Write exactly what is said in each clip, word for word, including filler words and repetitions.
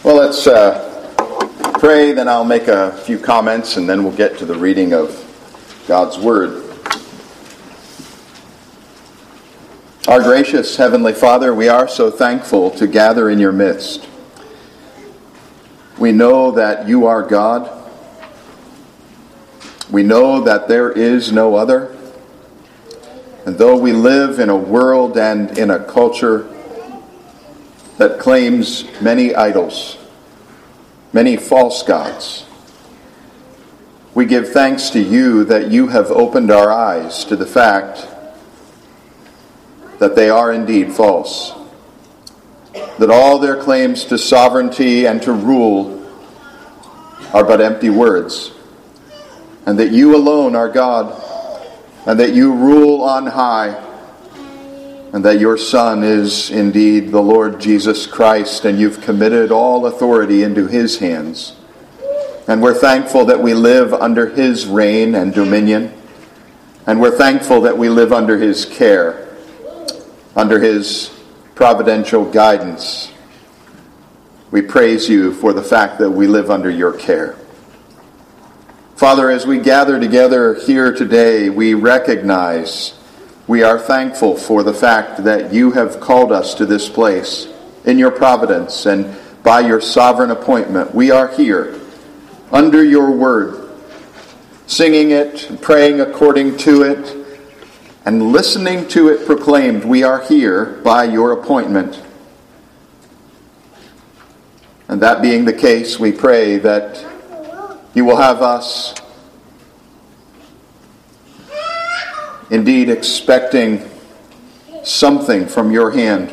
Well, let's uh, pray, then I'll make a few comments, and then we'll get to the reading of God's Word. Our gracious Heavenly Father, we are so thankful to gather in your midst. We know that you are God. We know that there is no other. And though we live in a world and in a culture that claims many idols, many false gods, we give thanks to you that you have opened our eyes to the fact that they are indeed false, that all their claims to sovereignty and to rule are but empty words, and that you alone are God, and that you rule on high, and that your Son is indeed the Lord Jesus Christ, and you've committed all authority into his hands. And we're thankful that we live under his reign and dominion, and we're thankful that we live under his care, under his providential guidance. We praise you for the fact that we live under your care. Father, as we gather together here today, we recognize, we are thankful for the fact that you have called us to this place in your providence and by your sovereign appointment. We are here under your word, singing it, praying according to it, and listening to it proclaimed. We are here by your appointment. And that being the case, we pray that you will have us indeed expecting something from your hand.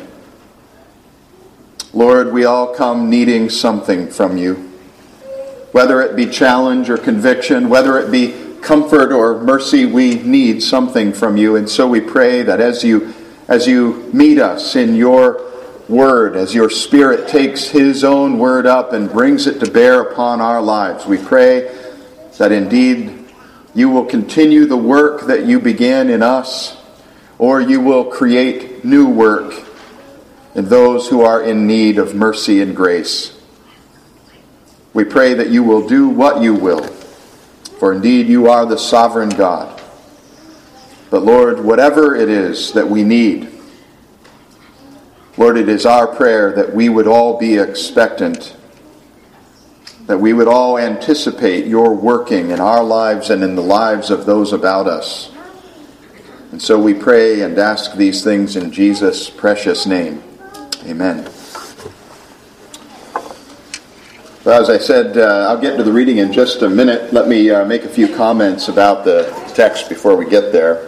Lord, we all come needing something from you. Whether it be challenge or conviction, whether it be comfort or mercy, we need something from you. And so we pray that as you as you meet us in your word, as your Spirit takes his own word up and brings it to bear upon our lives, we pray that indeed you will continue the work that you began in us, or you will create new work in those who are in need of mercy and grace. We pray that you will do what you will, for indeed you are the sovereign God. But Lord, whatever it is that we need, Lord, it is our prayer that we would all be expectant, that we would all anticipate your working in our lives and in the lives of those about us. And so we pray and ask these things in Jesus' precious name. Amen. Well, as I said, uh, I'll get to the reading in just a minute. Let me uh, make a few comments about the text before we get there.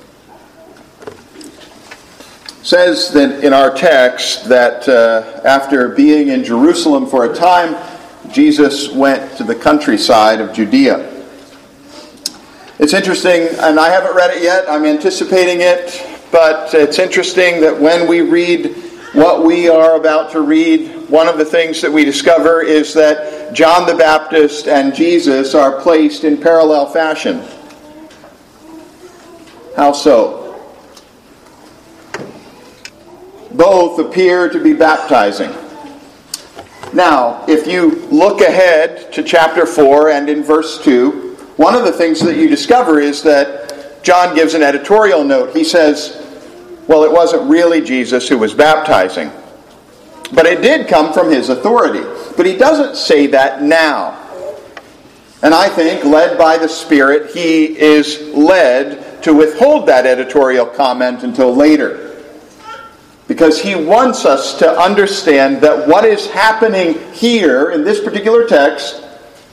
It says that in our text that uh, after being in Jerusalem for a time, Jesus went to the countryside of Judea. It's interesting, and I haven't read it yet. I'm anticipating it, but it's interesting that when we read what we are about to read, one of the things that we discover is that John the Baptist and Jesus are placed in parallel fashion. How so? Both appear to be baptizing. Now, if you look ahead to chapter four and in verse two, one of the things that you discover is that John gives an editorial note. He says, well, it wasn't really Jesus who was baptizing, but it did come from his authority. But he doesn't say that now. And I think, led by the Spirit, he is led to withhold that editorial comment until later. Because he wants us to understand that what is happening here in this particular text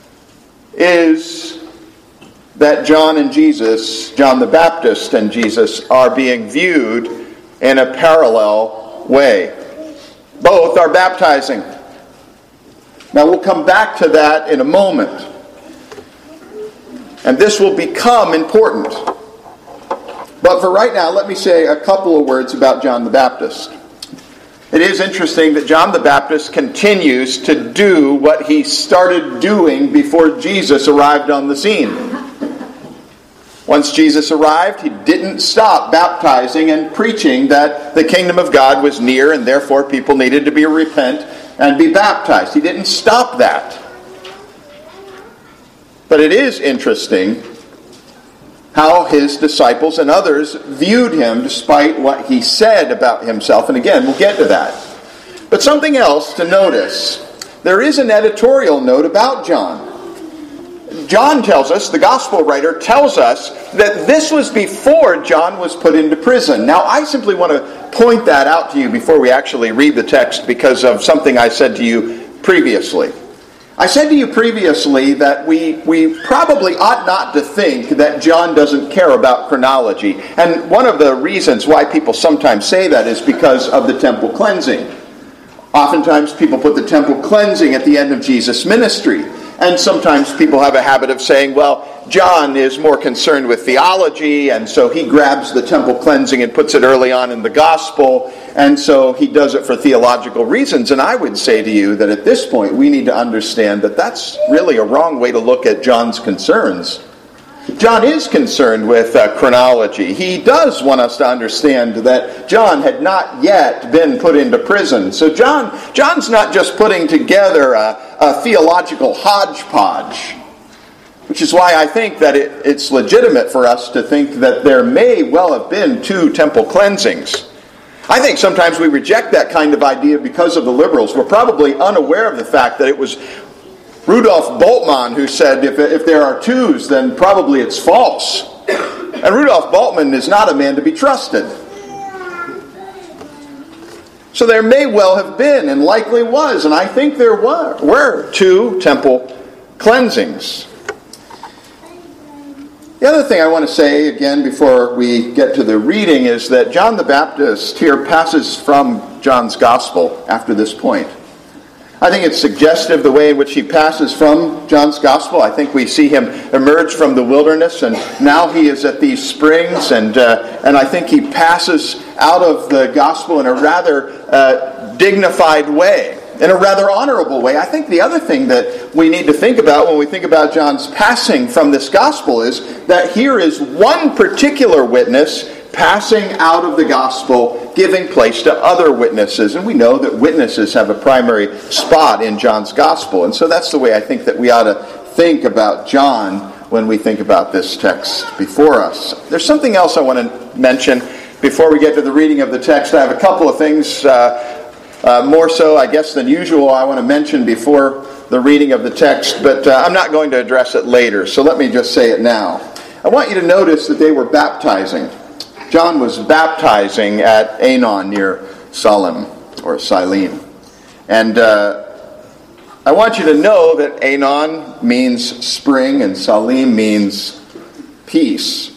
is that John and Jesus, John the Baptist and Jesus, are being viewed in a parallel way. Both are baptizing. Now we'll come back to that in a moment. And this will become important. But for right now, let me say a couple of words about John the Baptist. It is interesting that John the Baptist continues to do what he started doing before Jesus arrived on the scene. Once Jesus arrived, he didn't stop baptizing and preaching that the kingdom of God was near and therefore people needed to be repent and be baptized. He didn't stop that. But it is interesting how his disciples and others viewed him despite what he said about himself. And again, we'll get to that. But something else to notice. There is an editorial note about John. John tells us, the gospel writer tells us, that this was before John was put into prison. Now, I simply want to point that out to you before we actually read the text because of something I said to you previously. I said to you previously that we, we probably ought not to think that John doesn't care about chronology. And one of the reasons why people sometimes say that is because of the temple cleansing. Oftentimes people put the temple cleansing at the end of Jesus' ministry. And sometimes people have a habit of saying, well, John is more concerned with theology, and so he grabs the temple cleansing and puts it early on in the gospel, and so he does it for theological reasons. And I would say to you that at this point we need to understand that that's really a wrong way to look at John's concerns. John is concerned with uh, chronology. He does want us to understand that John had not yet been put into prison. So John, John's not just putting together a, a theological hodgepodge, which is why I think that it, it's legitimate for us to think that there may well have been two temple cleansings. I think sometimes we reject that kind of idea because of the liberals. We're probably unaware of the fact that it was Rudolf Bultmann who said, if, if there are twos, then probably it's false. And Rudolf Bultmann is not a man to be trusted. So there may well have been, and likely was, and I think there were, were two temple cleansings. The other thing I want to say, again, before we get to the reading, is that John the Baptist here passes from John's Gospel after this point. I think it's suggestive the way in which he passes from John's Gospel. I think we see him emerge from the wilderness, and now he is at these springs, and uh, and I think he passes out of the Gospel in a rather uh, dignified way, in a rather honorable way. I think the other thing that we need to think about when we think about John's passing from this Gospel is that here is one particular witness passing out of the gospel, giving place to other witnesses. And we know that witnesses have a primary spot in John's gospel. And so that's the way I think that we ought to think about John when we think about this text before us. There's something else I want to mention before we get to the reading of the text. I have a couple of things, uh, uh, more so, I guess, than usual, I want to mention before the reading of the text, but uh, I'm not going to address it later, so let me just say it now. I want you to notice that they were baptizing. John was baptizing at Aenon near Salim, or Silim. And uh, I want you to know that Aenon means spring and Salim means peace.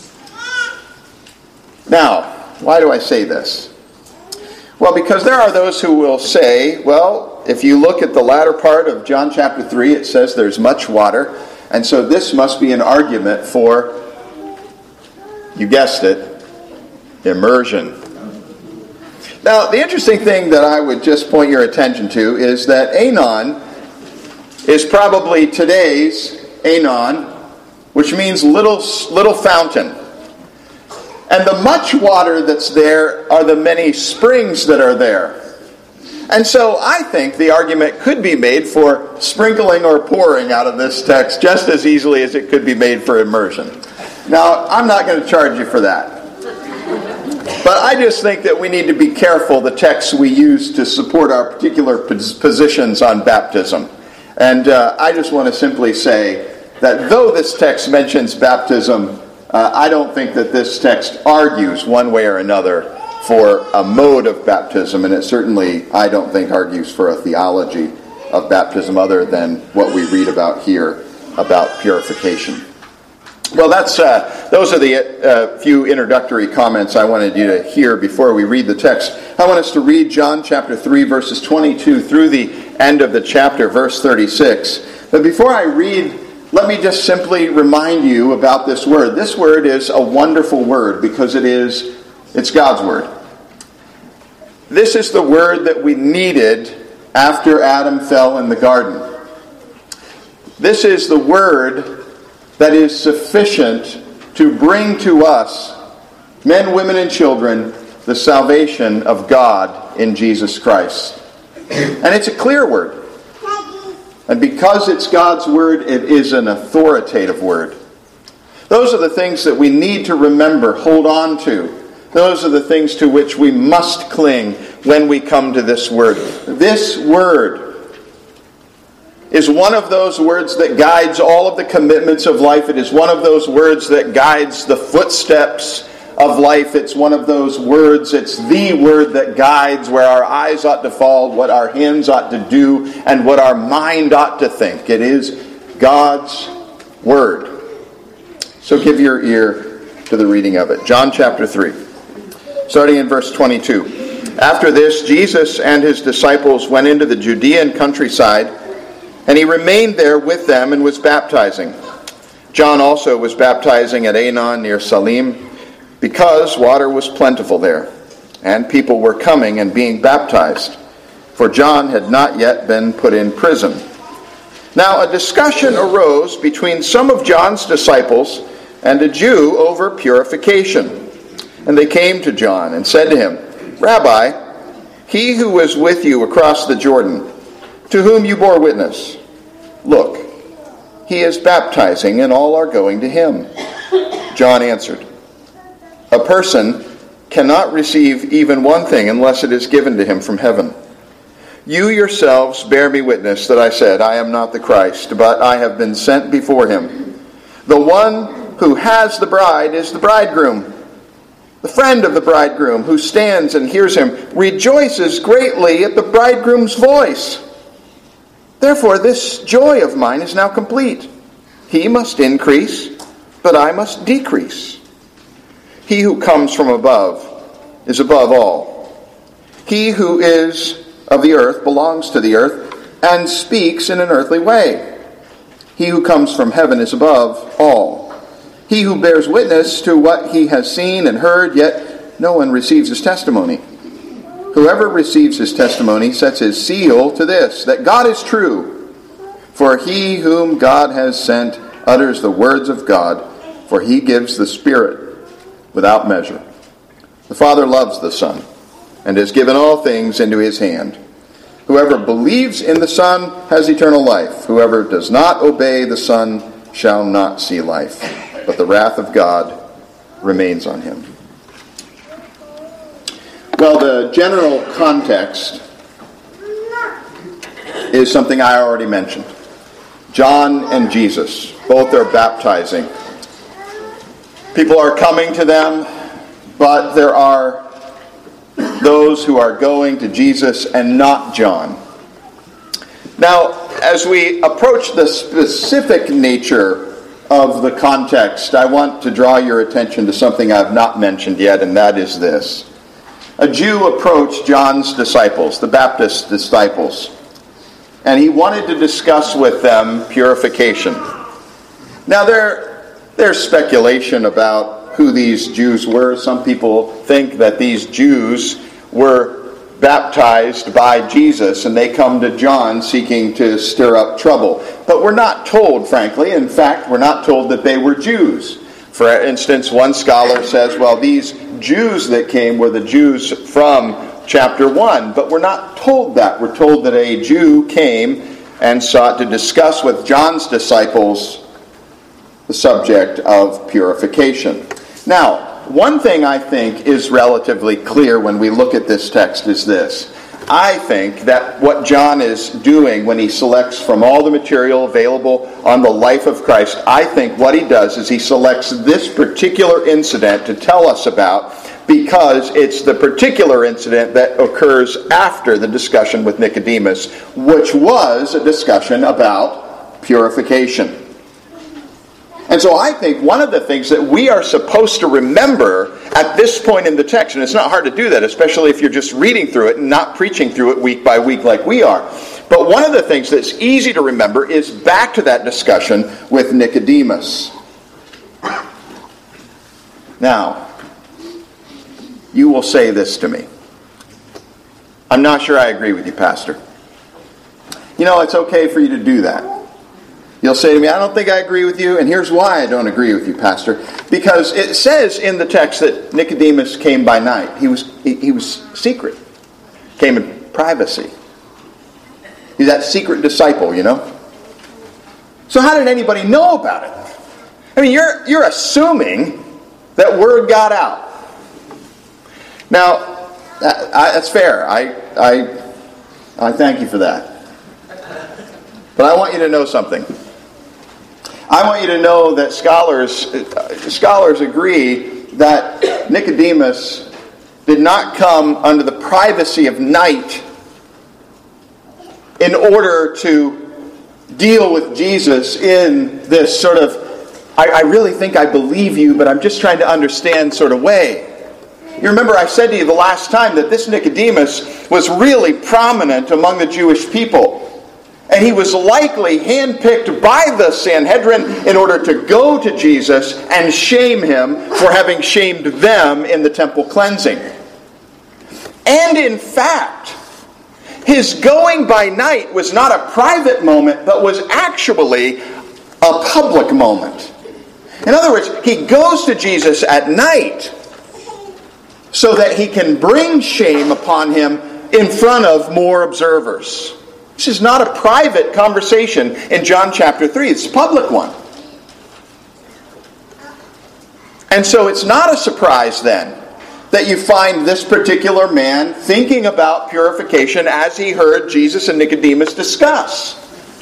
Now, why do I say this? Well, because there are those who will say, well, if you look at the latter part of John chapter three, it says there's much water, and so this must be an argument for, you guessed it, immersion. Now, the interesting thing that I would just point your attention to is that Aenon is probably today's Aenon, which means little, little fountain. And the much water that's there are the many springs that are there. And so I think the argument could be made for sprinkling or pouring out of this text just as easily as it could be made for immersion. Now, I'm not going to charge you for that. But I just think that we need to be careful the texts we use to support our particular positions on baptism. And uh, I just want to simply say that though this text mentions baptism, uh, I don't think that this text argues one way or another for a mode of baptism, and it certainly, I don't think, argues for a theology of baptism other than what we read about here about purification. Well, that's uh, those are the uh, few introductory comments I wanted you to hear before we read the text. I want us to read John chapter three, verses twenty-two through the end of the chapter, verse thirty-six. But before I read, let me just simply remind you about this word. This word is a wonderful word because it is, it's God's word. This is the word that we needed after Adam fell in the garden. This is the word that is sufficient to bring to us, men, women, and children, the salvation of God in Jesus Christ. And it's a clear word. And because it's God's word, it is an authoritative word. Those are the things that we need to remember, hold on to. Those are the things to which we must cling when we come to this word. This word is one of those words that guides all of the commitments of life. It is one of those words that guides the footsteps of life. It's one of those words, it's the word that guides where our eyes ought to fall, what our hands ought to do, and what our mind ought to think. It is God's word. So give your ear to the reading of it. John chapter three, starting in verse twenty-two. After this, Jesus and his disciples went into the Judean countryside, and he remained there with them and was baptizing. John also was baptizing at Aenon near Salim, because water was plentiful there, and people were coming and being baptized, for John had not yet been put in prison. Now a discussion arose between some of John's disciples and a Jew over purification. And they came to John and said to him, Rabbi, he who was with you across the Jordan, to whom you bore witness, look, he is baptizing, and all are going to him. John answered, a person cannot receive even one thing unless it is given to him from heaven. You yourselves bear me witness that I said, I am not the Christ, but I have been sent before him. The one who has the bride is the bridegroom. The friend of the bridegroom who stands and hears him rejoices greatly at the bridegroom's voice. Therefore, this joy of mine is now complete. He must increase, but I must decrease. He who comes from above is above all. He who is of the earth belongs to the earth and speaks in an earthly way. He who comes from heaven is above all. He who bears witness to what he has seen and heard, yet no one receives his testimony. Whoever receives his testimony sets his seal to this, that God is true. For he whom God has sent utters the words of God, for he gives the Spirit without measure. The Father loves the Son, and has given all things into his hand. Whoever believes in the Son has eternal life. Whoever does not obey the Son shall not see life, but the wrath of God remains on him. Well, the general context is something I already mentioned. John and Jesus, both are baptizing. People are coming to them, but there are those who are going to Jesus and not John. Now, as we approach the specific nature of the context, I want to draw your attention to something I've not mentioned yet, and that is this. A Jew approached John's disciples, the Baptist disciples, and he wanted to discuss with them purification. Now, there, there's speculation about who these Jews were. Some people think that these Jews were baptized by Jesus, and they come to John seeking to stir up trouble. But we're not told, frankly. In fact, we're not told that they were Jews. For instance, one scholar says, well, these Jews that came were the Jews from chapter one. But we're not told that. We're told that a Jew came and sought to discuss with John's disciples the subject of purification. Now, one thing I think is relatively clear when we look at this text is this. I think that what John is doing when he selects from all the material available on the life of Christ, I think what he does is he selects this particular incident to tell us about, because it's the particular incident that occurs after the discussion with Nicodemus, which was a discussion about purification. And so I think one of the things that we are supposed to remember at this point in the text, and it's not hard to do that, especially if you're just reading through it and not preaching through it week by week like we are. But one of the things that's easy to remember is back to that discussion with Nicodemus. Now, you will say this to me. I'm not sure I agree with you, Pastor. You know, it's okay for you to do that. You'll say to me, I don't think I agree with you, and here's why I don't agree with you, Pastor. Because it says in the text that Nicodemus came by night. He was he, he was secret. Came in privacy. He's that secret disciple, you know. So how did anybody know about it? I mean, you're you're assuming that word got out. Now, that, I, that's fair. I I I thank you for that. But I want you to know something. I want you to know that scholars scholars agree that Nicodemus did not come under the privacy of night in order to deal with Jesus in this sort of, I, I really think I believe you, but I'm just trying to understand sort of way. You remember I said to you the last time that this Nicodemus was really prominent among the Jewish people. And he was likely handpicked by the Sanhedrin in order to go to Jesus and shame him for having shamed them in the temple cleansing. And in fact, his going by night was not a private moment, but was actually a public moment. In other words, he goes to Jesus at night so that he can bring shame upon him in front of more observers. This is not a private conversation in John chapter three. It's a public one. And so it's not a surprise then that you find this particular man thinking about purification as he heard Jesus and Nicodemus discuss.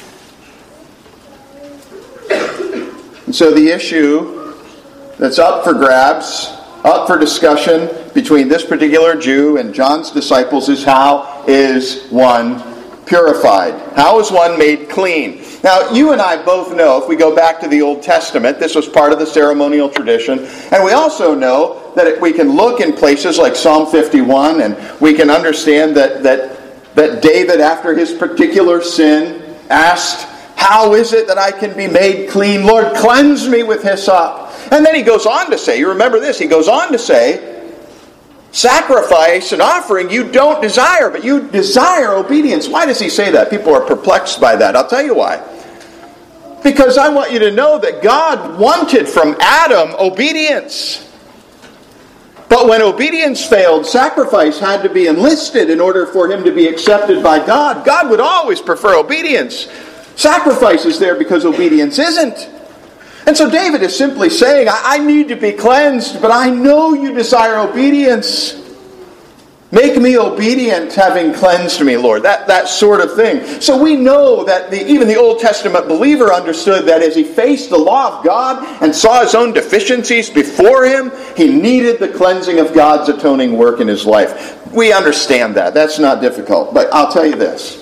And so the issue that's up for grabs, up for discussion between this particular Jew and John's disciples is how is one purified? How is one made clean? Now, you and I both know, if we go back to the Old Testament, this was part of the ceremonial tradition. And we also know that we can look in places like Psalm fifty-one, and we can understand that, that, that David, after his particular sin, asked, how is it that I can be made clean? Lord, cleanse me with hyssop. And then he goes on to say, you remember this, he goes on to say, sacrifice and offering you don't desire, but you desire obedience. Why does he say that? People are perplexed by that. I'll tell you why. Because I want you to know that God wanted from Adam obedience. But when obedience failed, sacrifice had to be enlisted in order for him to be accepted by God. God would always prefer obedience. Sacrifice is there because obedience isn't. And so David is simply saying, I, I need to be cleansed, but I know you desire obedience. Make me obedient, having cleansed me, Lord. That, that sort of thing. So we know that the, even the Old Testament believer understood that as he faced the law of God and saw his own deficiencies before him, he needed the cleansing of God's atoning work in his life. We understand that. That's not difficult. But I'll tell you this.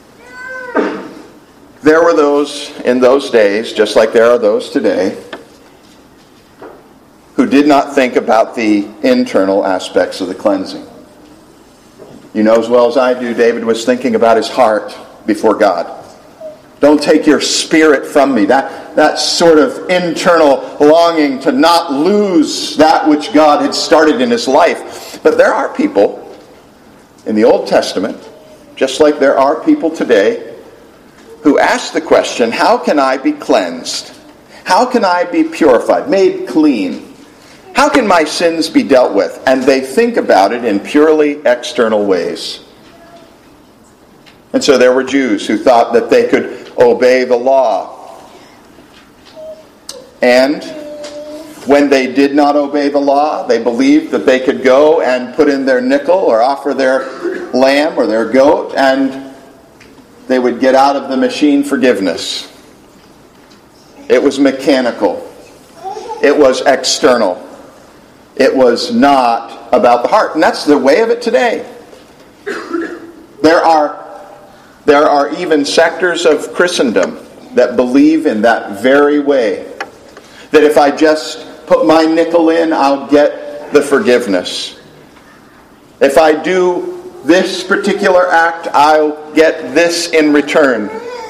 There were those in those days, just like there are those today, who did not think about the internal aspects of the cleansing. You know as well as I do, David was thinking about his heart before God. Don't take your spirit from me. That, that sort of internal longing to not lose that which God had started in his life. But there are people in the Old Testament, just like there are people today, who ask the question, how can I be cleansed? How can I be purified, made clean? How can my sins be dealt with? And they think about it in purely external ways. And so there were Jews who thought that they could obey the law. And when they did not obey the law, they believed that they could go and put in their nickel or offer their lamb or their goat, and they would get out of the machine forgiveness. It was mechanical. It was external. It was not about the heart. And that's the way of it today. There are, there are even sectors of Christendom that believe in that very way. That if I just put my nickel in, I'll get the forgiveness. If I do this particular act, I'll get this in return.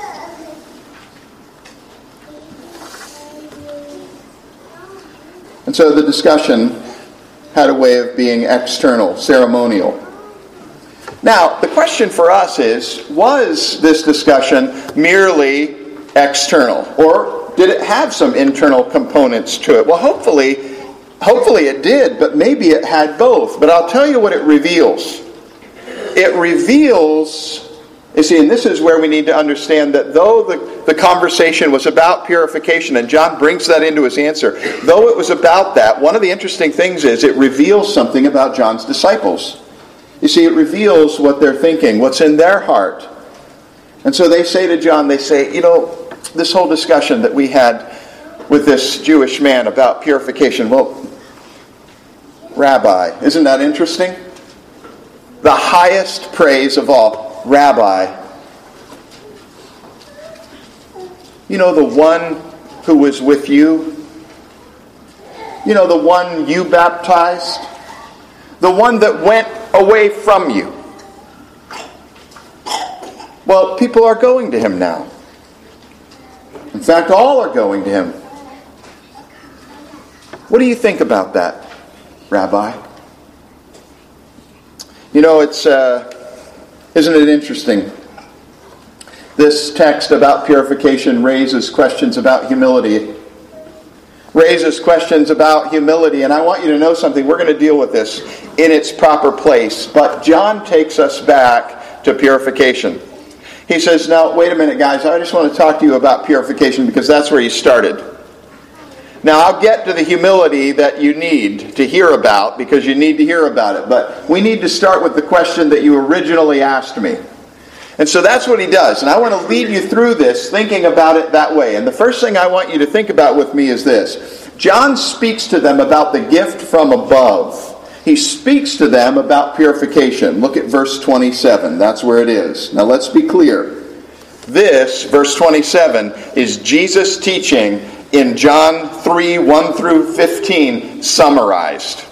And so the discussion had a way of being external, ceremonial. Now, the question for us is, was this discussion merely external? Or did it have some internal components to it? Well, hopefully, hopefully it did, but maybe it had both. But I'll tell you what it reveals. It reveals You see, and this is where we need to understand that though the, the conversation was about purification, and John brings that into his answer, though it was about that, one of the interesting things is it reveals something about John's disciples. You see, it reveals what they're thinking, what's in their heart. And so they say to John, they say, you know, this whole discussion that we had with this Jewish man about purification, well, Rabbi, isn't that interesting? The highest praise of all. Rabbi, you know, the one who was with you, you know, the one you baptized, the one that went away from you. Well, people are going to him now. In fact, all are going to him. What do you think about that, Rabbi? You know, it's... Uh, Isn't it interesting? This text about purification raises questions about humility. Raises questions about humility. And I want you to know something. We're going to deal with this in its proper place. But John takes us back to purification. He says, now, wait a minute, guys. I just want to talk to you about purification because that's where you started. Now, I'll get to the humility that you need to hear about because you need to hear about it. But we need to start with the question that you originally asked me. And so that's what he does. And I want to lead you through this thinking about it that way. And the first thing I want you to think about with me is this. John speaks to them about the gift from above. He speaks to them about purification. Look at verse twenty-seven. That's where it is. Now let's be clear. This, verse twenty-seven, is Jesus' teaching in John three, one through fifteen, summarized.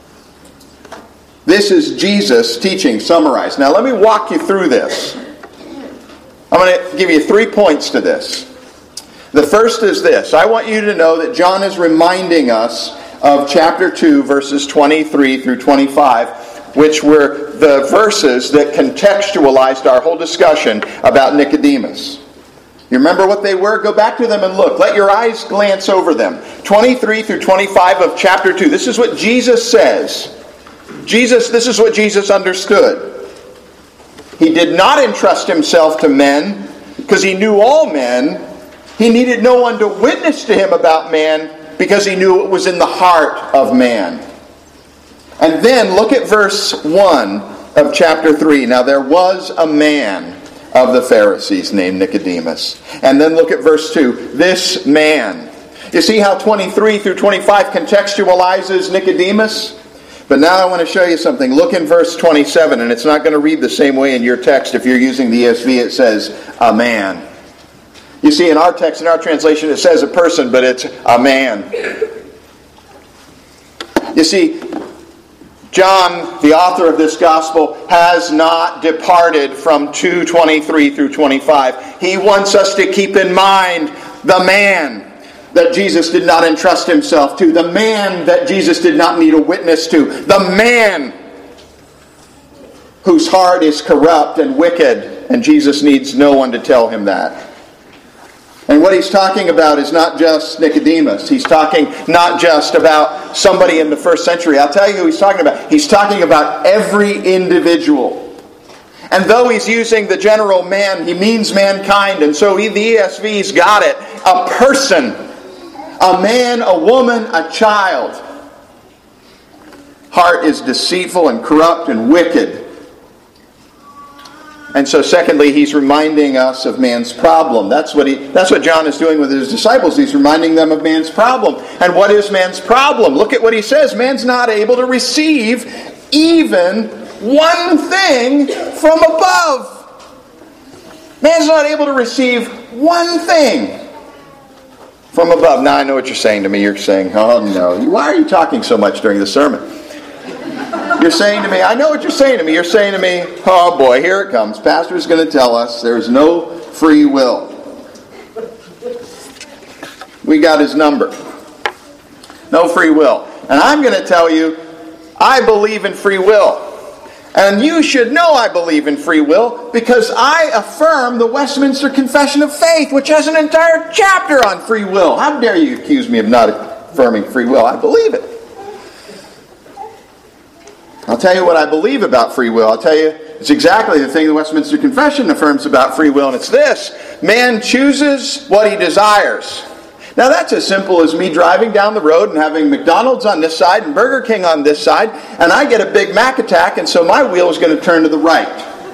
This is Jesus' teaching summarized. Now let me walk you through this. I'm going to give you three points to this. The first is this. I want you to know that John is reminding us of chapter two, verses twenty-three through twenty-five, which were the verses that contextualized our whole discussion about Nicodemus. You remember what they were? Go back to them and look. Let your eyes glance over them. twenty-three through twenty-five of chapter two. This is what Jesus says. Jesus, this is what Jesus understood. He did not entrust himself to men because he knew all men. He needed no one to witness to him about man because he knew it was in the heart of man. And then look at verse one of chapter three. Now there was a man of the Pharisees named Nicodemus. And then look at verse two. This man. You see how twenty-three through twenty-five contextualizes Nicodemus? But now I want to show you something. Look in verse twenty-seven, and it's not going to read the same way in your text. If you're using the E S V, it says, a man. You see, in our text, in our translation, it says a person, but it's a man. You see, John, the author of this gospel, has not departed from two twenty-three through twenty-five. He wants us to keep in mind the man that Jesus did not entrust himself to, the man that Jesus did not need a witness to, the man whose heart is corrupt and wicked, and Jesus needs no one to tell him that. And what he's talking about is not just Nicodemus. He's talking not just about somebody in the first century. I'll tell you who he's talking about. He's talking about every individual. And though he's using the general man, he means mankind. And so he, the E S V's got it. A person. A man, a woman, a child. Heart is deceitful and corrupt and wicked. And so secondly, he's reminding us of man's problem. That's what he that's what John is doing with his disciples. He's reminding them of man's problem. And what is man's problem? Look at what he says. Man's not able to receive even one thing from above. Man's not able to receive one thing from above. Now I know what you're saying to me. You're saying, oh no. Why are you talking so much during the sermon? You're saying to me, I know what you're saying to me. You're saying to me, oh boy, here it comes. Pastor's going to tell us there's no free will. We got his number. No free will. And I'm going to tell you, I believe in free will. And you should know I believe in free will because I affirm the Westminster Confession of Faith, which has an entire chapter on free will. How dare you accuse me of not affirming free will? I believe it. I'll tell you what I believe about free will. I'll tell you it's exactly the thing the Westminster Confession affirms about free will, and it's this: man chooses what he desires. Now that's as simple as me driving down the road and having McDonald's on this side and Burger King on this side, and I get a Big Mac attack, and so my wheel is going to turn to the right.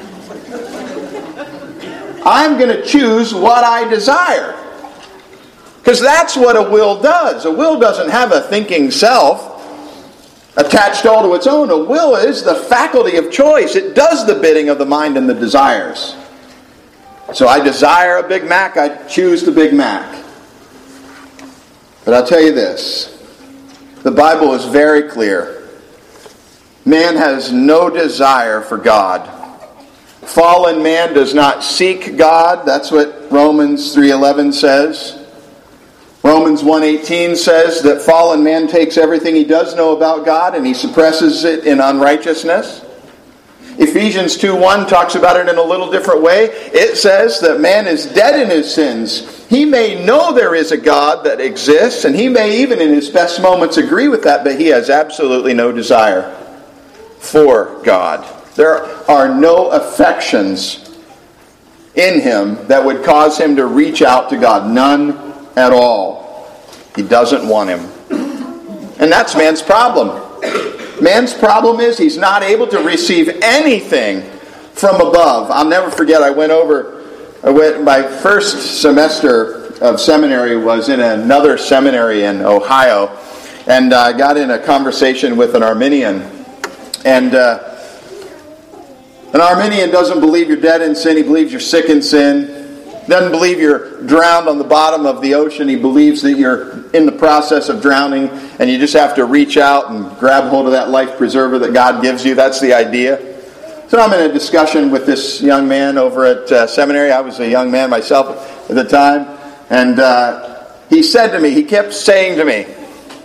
I'm going to choose what I desire. Because that's what a will does. A will doesn't have a thinking self attached all to its own. A will is the faculty of choice. It does the bidding of the mind and the desires. So I desire a Big Mac, I choose the Big Mac. But I'll tell you this. The Bible is very clear. Man has no desire for God. Fallen man does not seek God. That's what Romans three eleven says. Romans one eighteen says that fallen man takes everything he does know about God and he suppresses it in unrighteousness. Ephesians two one talks about it in a little different way. It says that man is dead in his sins. He may know there is a God that exists, and he may even in his best moments agree with that, but he has absolutely no desire for God. There are no affections in him that would cause him to reach out to God. None at all. He doesn't want him. And that's man's problem. Man's problem is he's not able to receive anything from above. I'll never forget, I went over, I went, my first semester of seminary was in another seminary in Ohio, and I got in a conversation with an Arminian. And uh, an Arminian doesn't believe you're dead in sin, he believes you're sick in sin. Doesn't believe you're drowned on the bottom of the ocean. He believes that you're in the process of drowning and you just have to reach out and grab hold of that life preserver that God gives you. That's the idea. So I'm in a discussion with this young man over at uh, seminary. I was a young man myself at the time. And uh, he said to me, he kept saying to me,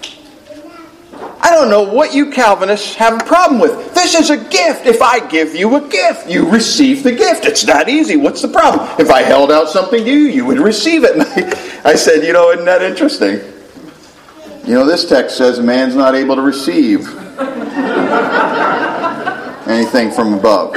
I don't know what you Calvinists have a problem with. This is a gift. If I give you a gift, you receive the gift. It's that easy. What's the problem? If I held out something to you, you would receive it. And I, I said, you know, isn't that interesting? You know, this text says a man's not able to receive anything from above.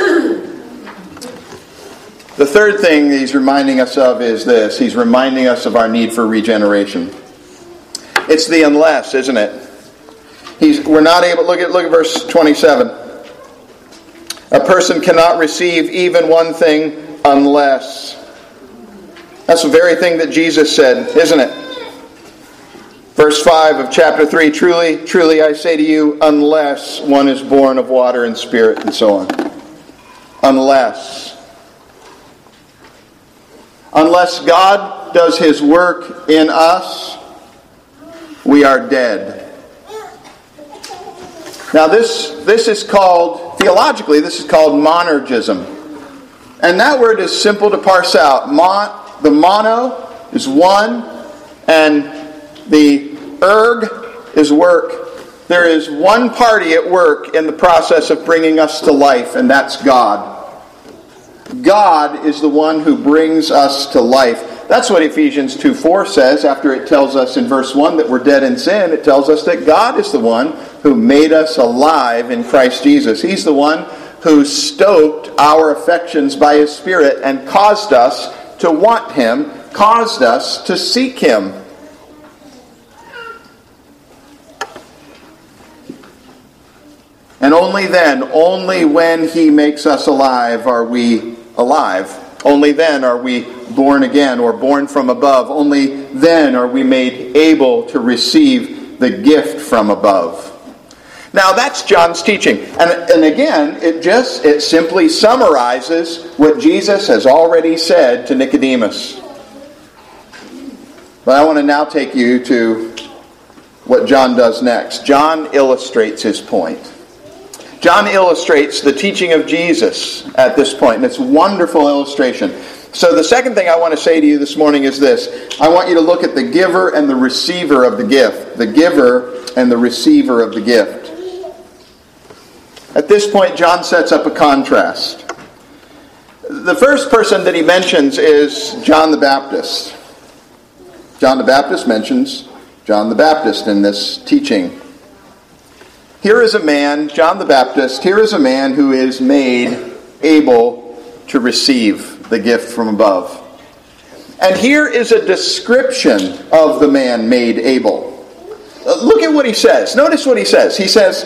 The third thing he's reminding us of is this. He's reminding us of our need for regeneration. It's the unless, isn't it? He's, we're not able, look at, look at verse twenty-seven. A person cannot receive even one thing unless. That's the very thing that Jesus said, isn't it? Verse five of chapter three, truly, truly I say to you, unless one is born of water and spirit, and so on. Unless. Unless God does His work in us, we are dead. Now this, this is called, theologically, this is called monergism. And that word is simple to parse out. Mon, the mono is one, and the erg is work. There is one party at work in the process of bringing us to life, and that's God. God is the one who brings us to life. That's what Ephesians two four says after it tells us in verse one that we're dead in sin. It tells us that God is the one who made us alive in Christ Jesus. He's the one who stoked our affections by His Spirit and caused us to want Him, caused us to seek Him. And only then, only when He makes us alive are we alive. Only then are we born again or born from above. Only then are we made able to receive the gift from above. Now that's John's teaching. And, and again, it just, it simply summarizes what Jesus has already said to Nicodemus. But I want to now take you to what John does next. John illustrates his point. John illustrates the teaching of Jesus at this point, and it's a wonderful illustration. So the second thing I want to say to you this morning is this. I want you to look at the giver and the receiver of the gift. The giver and the receiver of the gift. At this point, John sets up a contrast. The first person that he mentions is John the Baptist. John the Baptist mentions John the Baptist in this teaching. Here is a man, John the Baptist, here is a man who is made able to receive the gift from above. And here is a description of the man made able. Look at what he says. Notice what he says. He says,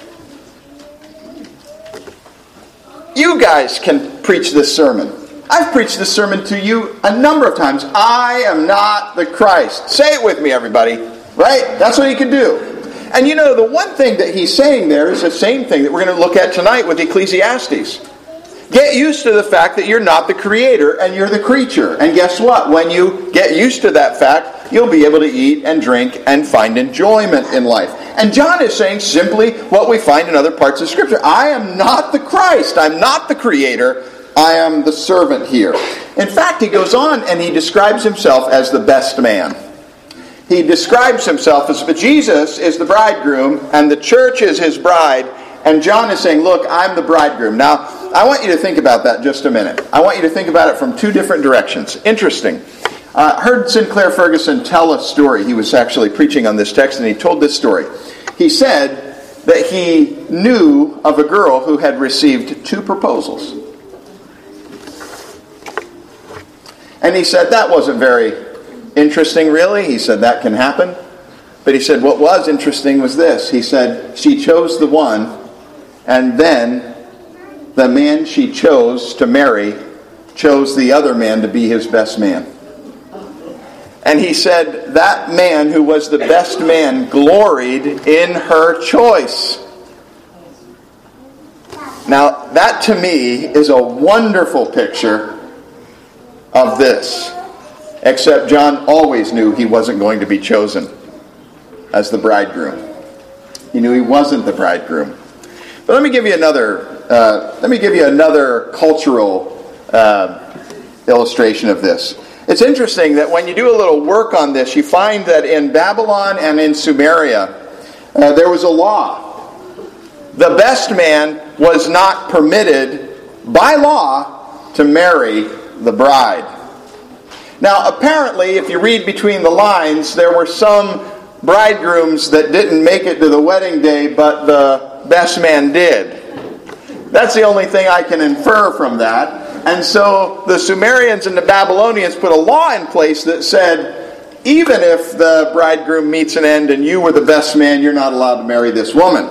you guys can preach this sermon. I've preached this sermon to you a number of times. I am not the Christ. Say it with me, everybody. Right? That's what he can do. And you know, the one thing that he's saying there is the same thing that we're going to look at tonight with Ecclesiastes. Get used to the fact that you're not the creator and you're the creature. And guess what? When you get used to that fact, you'll be able to eat and drink and find enjoyment in life. And John is saying simply what we find in other parts of Scripture. I am not the Christ. I'm not the creator. I am the servant here. In fact, he goes on and he describes himself as the best man. He describes himself as, but Jesus is the bridegroom and the church is his bride. And John is saying, look, I'm the bridegroom. Now, I want you to think about that just a minute. I want you to think about it from two different directions. Interesting. I uh, heard Sinclair Ferguson tell a story. He was actually preaching on this text, and he told this story. He said that he knew of a girl who had received two proposals. And he said, that wasn't very interesting, really. He said, that can happen. But he said, what was interesting was this. He said, she chose the one, and then the man she chose to marry chose the other man to be his best man. And he said that man who was the best man gloried in her choice. Now, that to me is a wonderful picture of this. Except John always knew he wasn't going to be chosen as the bridegroom. He knew he wasn't the bridegroom. But let me give you another. Uh, let me give you another cultural uh, illustration of this. It's interesting that when you do a little work on this, you find that in Babylon and in Sumeria, uh, there was a law. The best man was not permitted by law to marry the bride. Now, apparently, if you read between the lines, there were some bridegrooms that didn't make it to the wedding day, but the best man did. That's the only thing I can infer from that. And so the Sumerians and the Babylonians put a law in place that said, even if the bridegroom meets an end and you were the best man, you're not allowed to marry this woman.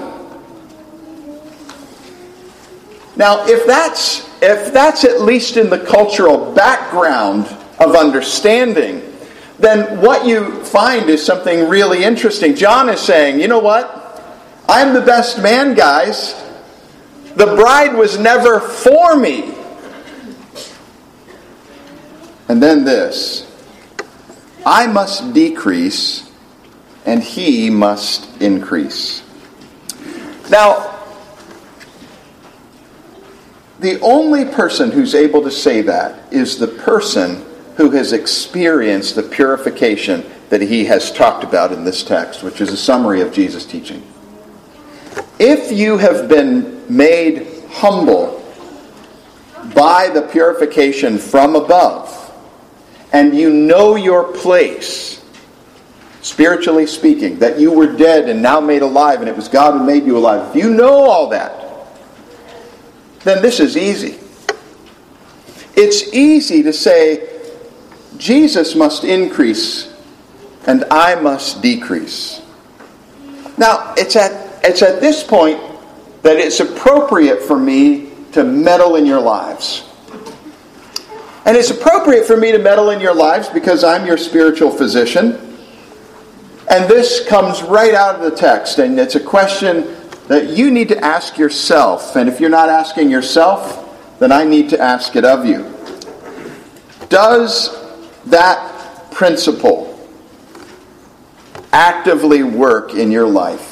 Now, if that's, if that's at least in the cultural background of understanding, then what you find is something really interesting. John is saying, you know what? I'm the best man, guys. The bride was never for me. And then this. I must decrease, and he must increase. Now, the only person who's able to say that is the person who has experienced the purification that he has talked about in this text, which is a summary of Jesus' teaching. If you have been made humble by the purification from above, and you know your place, spiritually speaking, that you were dead and now made alive, and it was God who made you alive, if you know all that, then this is easy. It's easy to say, Jesus must increase and I must decrease. Now, it's at, it's at this point that it's appropriate for me to meddle in your lives. And it's appropriate for me to meddle in your lives because I'm your spiritual physician. And this comes right out of the text, and it's a question that you need to ask yourself. And if you're not asking yourself, then I need to ask it of you. Does that principle actively work in your life?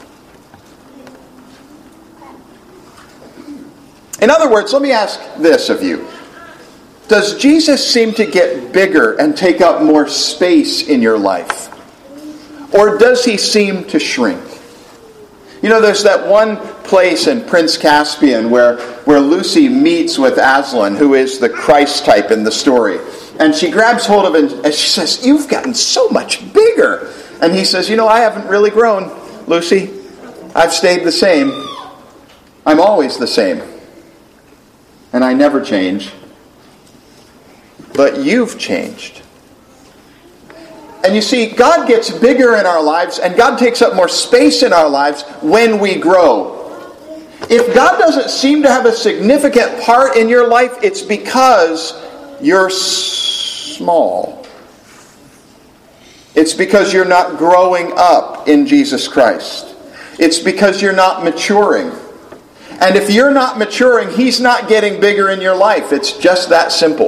In other words, let me ask this of you. Does Jesus seem to get bigger and take up more space in your life? Or does he seem to shrink? You know, there's that one place in Prince Caspian where, where Lucy meets with Aslan, who is the Christ type in the story. And she grabs hold of him and she says, "You've gotten so much bigger." And he says, "You know, I haven't really grown, Lucy. I've stayed the same. I'm always the same." and I never change. But you've changed. And you see, God gets bigger in our lives, and God takes up more space in our lives when we grow. If God doesn't seem to have a significant part in your life, it's because you're small. It's because you're not growing up in Jesus Christ. It's because you're not maturing. And if you're not maturing, He's not getting bigger in your life. It's just that simple.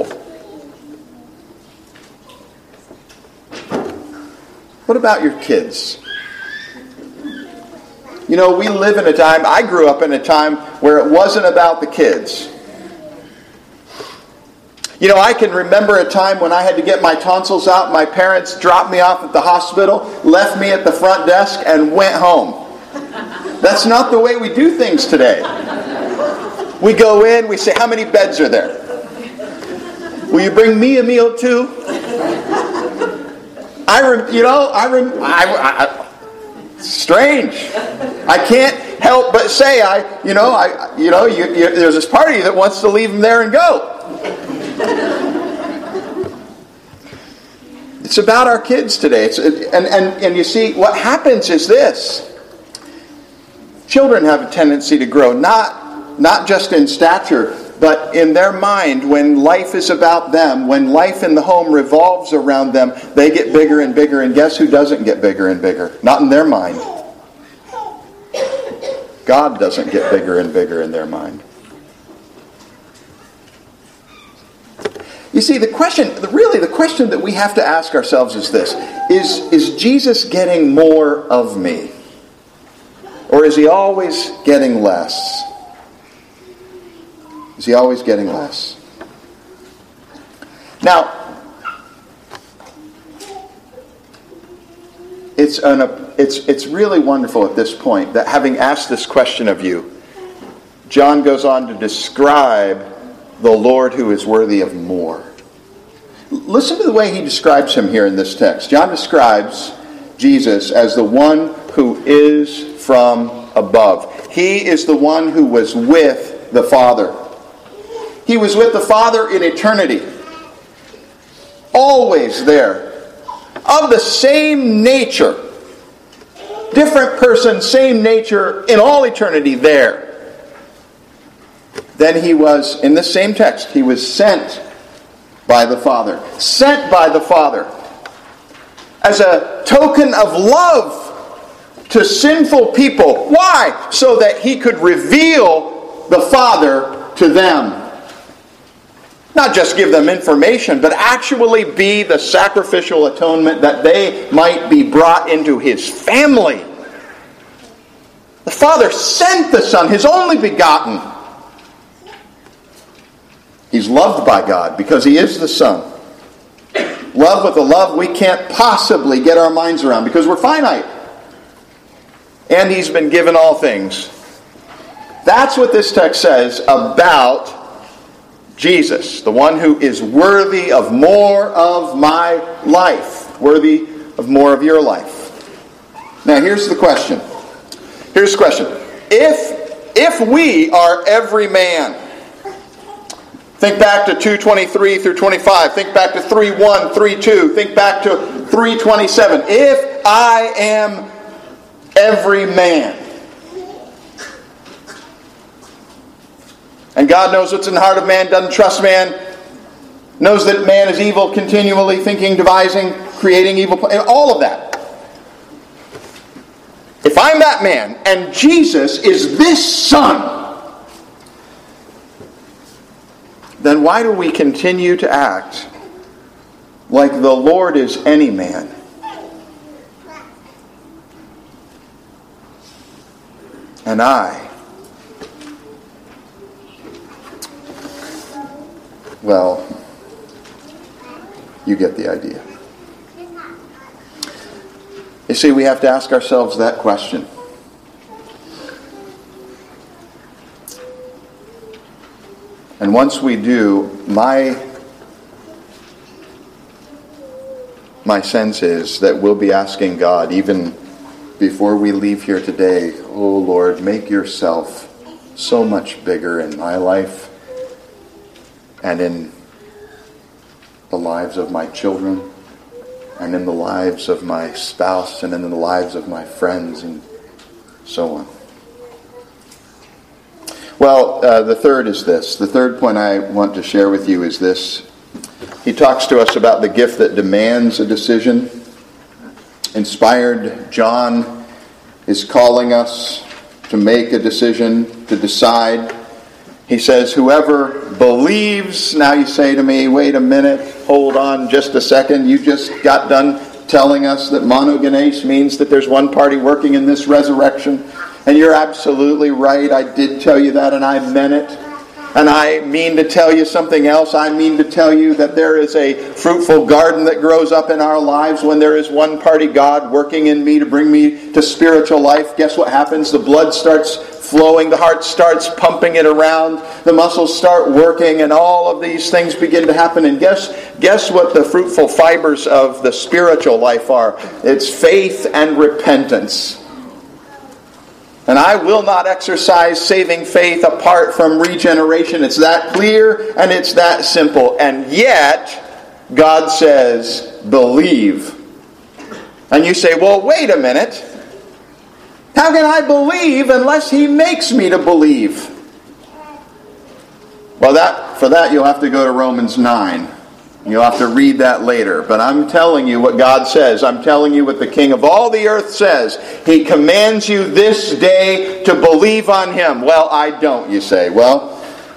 What about your kids? You know, we live in a time, I grew up in a time where it wasn't about the kids. You know, I can remember a time when I had to get my tonsils out. My parents dropped me off at the hospital, left me at the front desk, and went home. That's not the way we do things today. We go in, we say, how many beds are there? Will you bring me a meal too? I, rem, you know, I, rem, I, I, strange. I can't help but say, I, you know, I, you know, you, you, there's this party that wants to leave them there and go. It's about our kids today. It's, and, and, and you see, what happens is this. Children have a tendency to grow, not, not just in stature, but in their mind, when life is about them, when life in the home revolves around them, they get bigger and bigger. And guess who doesn't get bigger and bigger? Not in their mind. God doesn't get bigger and bigger in their mind. You see, the question, really the question that we have to ask ourselves is this. Is, is Jesus getting more of me? Or is He always getting less? Is He always getting less? Now, it's an, it's it's really wonderful at this point that having asked this question of you, John goes on to describe the Lord who is worthy of more. Listen to the way he describes Him here in this text. John describes Jesus as the one who is from above. He is the one who was with the Father. He was with the Father in eternity. Always there. Of the same nature. Different person, same nature, in all eternity there. Then He was, in this same text, He was sent by the Father. Sent by the Father. As a token of love to sinful people. Why? So that He could reveal the Father to them. Not just give them information, but actually be the sacrificial atonement that they might be brought into His family. The Father sent the Son, His only begotten. He's loved by God because He is the Son. Love with a love we can't possibly get our minds around because we're finite. And He's been given all things. That's what this text says about Jesus, the one who is worthy of more of my life, worthy of more of your life. Now here's the question. Here's the question. If, if we are every man, think back to two twenty-three through twenty-five, think back to three one, three two, think back to three twenty-seven. If I am every man, and God knows what's in the heart of man, doesn't trust man, knows that man is evil, continually thinking, devising, creating evil plans, all of that. If I'm that man, and Jesus is this Son, then why do we continue to act like the Lord is any man? And I, well, you get the idea. You see, we have to ask ourselves that question. And once we do, my my sense is that we'll be asking God, even before we leave here today, oh Lord, make yourself so much bigger in my life and in the lives of my children, and in the lives of my spouse, and in the lives of my friends, and so on. Well, uh, the third is this. The third point I want to share with you is this. He talks to us about the gift that demands a decision. Inspired John is calling us to make a decision, to decide. He says, whoever believes, now you say to me, wait a minute, hold on just a second. You just got done telling us that monogenes means that there's one party working in this resurrection. And you're absolutely right. I did tell you that, and I meant it. And I mean to tell you something else. I mean to tell you that there is a fruitful garden that grows up in our lives when there is one party God working in me to bring me to spiritual life. Guess what happens? The blood starts flowing. The heart starts pumping it around. The muscles start working, and all of these things begin to happen. And guess, guess what the fruitful fibers of the spiritual life are? It's faith and repentance. And I will not exercise saving faith apart from regeneration. It's that clear and it's that simple. And yet, God says, believe. And you say, well, wait a minute. How can I believe unless He makes me to believe? Well, that for that you'll have to go to Romans nine. You'll have to read that later. But I'm telling you what God says. I'm telling you what the King of all the earth says. He commands you this day to believe on Him. Well, I don't, you say. Well,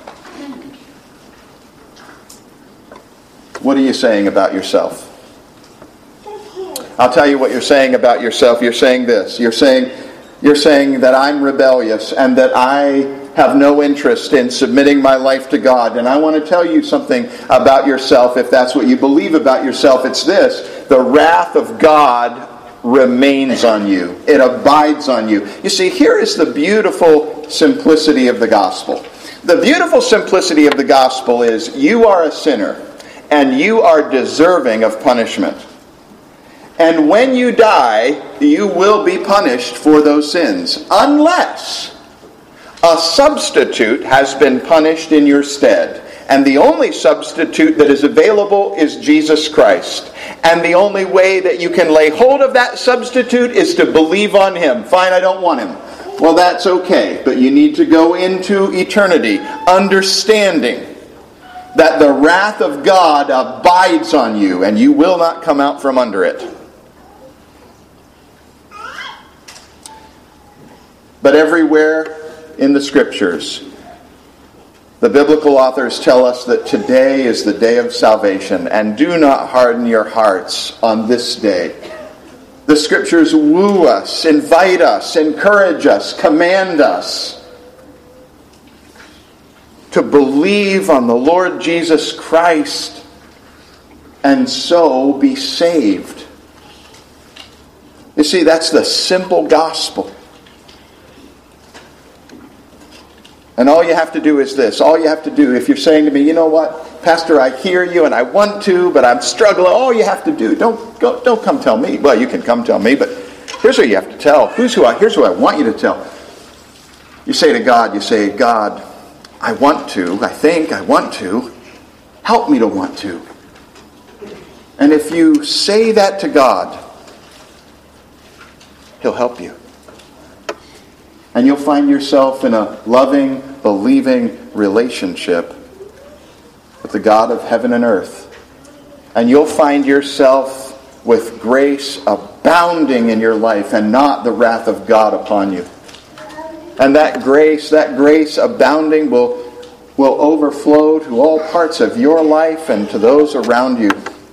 what are you saying about yourself? I'll tell you what you're saying about yourself. You're saying this. You're saying, you're saying that I'm rebellious and that I have no interest in submitting my life to God. And I want to tell you something about yourself. If that's what you believe about yourself, it's this. The wrath of God remains on you. It abides on you. You see, here is the beautiful simplicity of the gospel. The beautiful simplicity of the gospel is you are a sinner and you are deserving of punishment. And when you die, you will be punished for those sins, unless a substitute has been punished in your stead. And the only substitute that is available is Jesus Christ. And the only way that you can lay hold of that substitute is to believe on Him. Fine, I don't want Him. Well, that's okay. But you need to go into eternity understanding that the wrath of God abides on you and you will not come out from under it. But everywhere in the Scriptures, the biblical authors tell us that today is the day of salvation, and do not harden your hearts on this day. The Scriptures woo us, invite us, encourage us, command us to believe on the Lord Jesus Christ and so be saved. You see, that's the simple gospel. And all you have to do is this. All you have to do, if you're saying to me, you know what, Pastor, I hear you and I want to, but I'm struggling. All you have to do, don't go, don't come tell me. Well, you can come tell me, but here's what you have to tell. Who's who I, here's who I want you to tell. You say to God, you say, God, I want to, I think I want to. Help me to want to. And if you say that to God, He'll help you. And you'll find yourself in a loving, believing relationship with the God of heaven and earth. And you'll find yourself with grace abounding in your life and not the wrath of God upon you. And that grace, that grace abounding will, will overflow to all parts of your life and to those around you.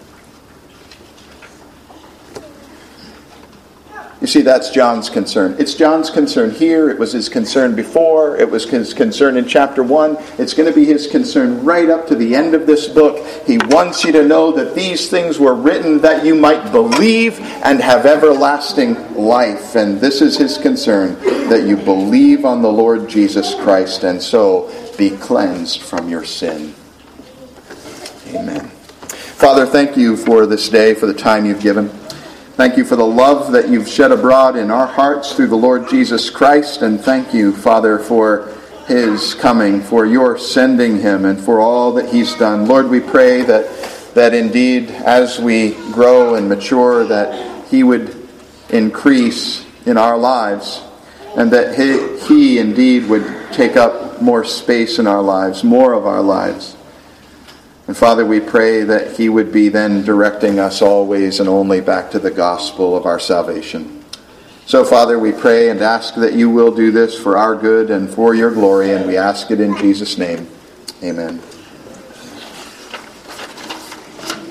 You see, that's John's concern. It's John's concern here. It was his concern before. It was his concern in chapter one. It's going to be his concern right up to the end of this book. He wants you to know that these things were written that you might believe and have everlasting life. And this is his concern, that you believe on the Lord Jesus Christ and so be cleansed from your sin. Amen. Father, thank you for this day, for the time you've given. Thank you for the love that you've shed abroad in our hearts through the Lord Jesus Christ. And thank you, Father, for his coming, for your sending him, and for all that he's done. Lord, we pray that, that indeed, as we grow and mature, that he would increase in our lives, and that he, he indeed would take up more space in our lives, more of our lives. And Father, we pray that he would be then directing us always and only back to the gospel of our salvation. So, Father, we pray and ask that you will do this for our good and for your glory, and we ask it in Jesus' name. Amen.